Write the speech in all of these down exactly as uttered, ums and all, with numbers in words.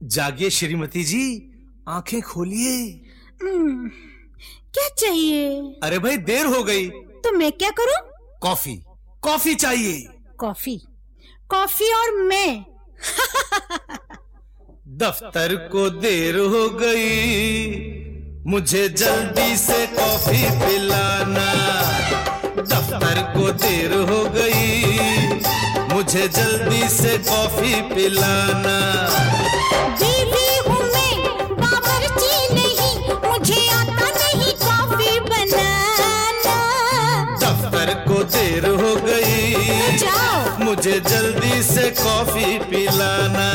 जागिए श्रीमती जी, आंखें खोलिए। क्या चाहिए? अरे भाई देर हो गई। तो मैं क्या करूं? कॉफी कॉफी चाहिए। कॉफी कॉफी और मैं दफ्तर को देर हो गई, मुझे जल्दी से कॉफी पिलाना। दफ्तर को देर हो गई, मुझे जल्दी से कॉफी पिलाना। बीवी हूँ मैं, बावर्ची नहीं, मुझे आता नहीं कॉफी बनाना। दफ्तर को देर हो गई, जाओ मुझे जल्दी से कॉफी पिलाना।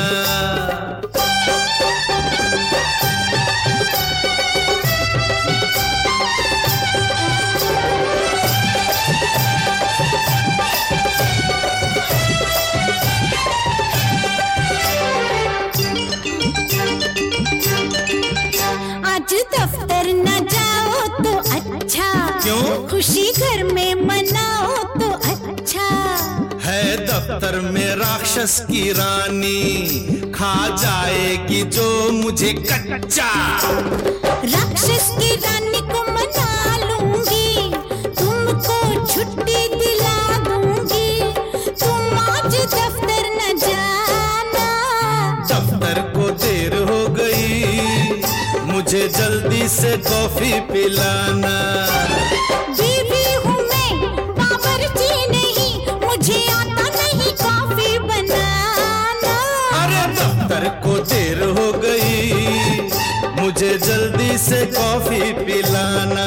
आज दफ्तर न जाओ तो अच्छा। क्यों? खुशी घर में मनाओ तो अच्छा है। दफ्तर में राक्षस की रानी, खा जाएगी जो मुझे कच्चा। राक्षस की रानी को मना लूंगी, तुमको छुट्टी दिला दूंगी। तुम आज दफ्तर न जाना। दफ्तर को देर हो गई, मुझे जल्दी से कॉफी पिलाना। बीवी हूँ मैं, बावर्ची नहीं, मुझे आता नहीं कॉफी बनाना। अरे दफ्तर को देर हो गई, मुझे जल्दी से कॉफी पिलाना।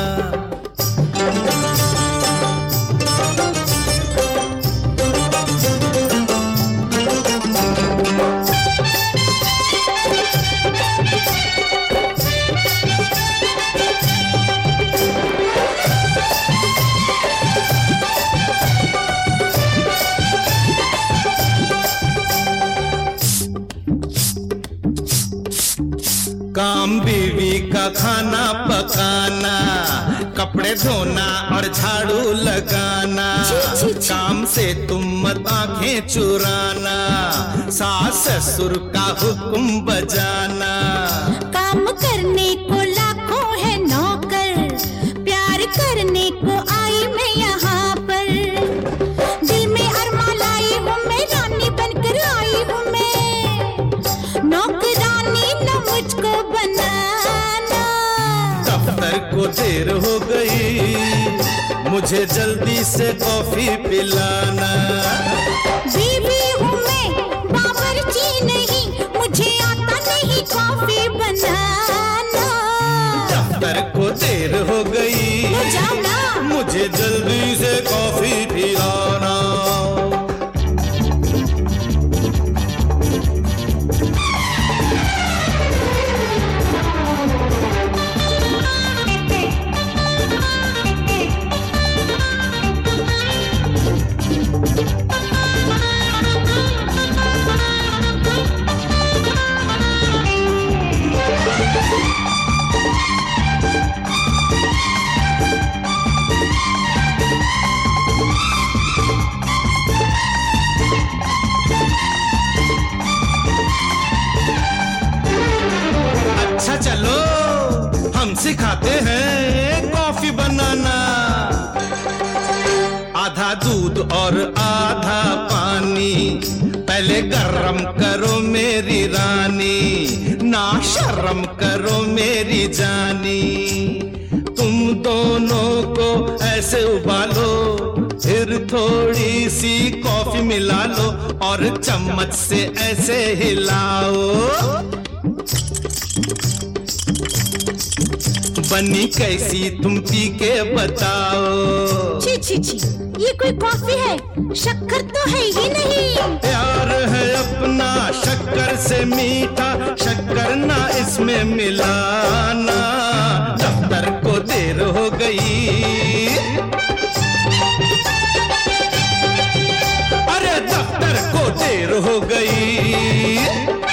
काम बीवी का खाना पकाना, कपड़े धोना और झाड़ू लगाना। छी, छी, छी। काम से तुम मत आंखें चुराना, सास ससुर का हुक्म बजाना। काम करने को लाखों है नौकर, प्यार करने को आई मैं यहाँ पर। दिल में अरमा लाई हूँ मैं, रानी बनकर आई हूँ मैं, नौकरानी न मुझको बनाना। दफ्तर को देर हो गई, मुझे जल्दी से कॉफी पिलाना। बीवी हूँ मैं, बावर्ची नहीं, मुझे आता नहीं कॉफी बनाना। दफ्तर को देर हो गई, तो जाओ ना। मुझे जल्दी से कॉफी पिलाना। अच्छा चलो हम सिखाते हैं कॉफी बनाना। आधा दूध और आधा पानी, पहले गरम करो मेरी रानी, ना शर्म करो मेरी जानी। तुम दोनों को ऐसे उबालो, फिर थोड़ी सी कॉफी मिला लो और चम्मच से ऐसे हिलाओ। बनी कैसी तुम पी के बताओ। छी छी छी, ये कोई कॉफी है? शक्कर तो है ही नहीं। प्यार है अपना शक्कर से मीठा, शक्कर ना इसमें मिलाना। दफ्तर को देर हो गई, अरे दफ्तर को देर हो गई।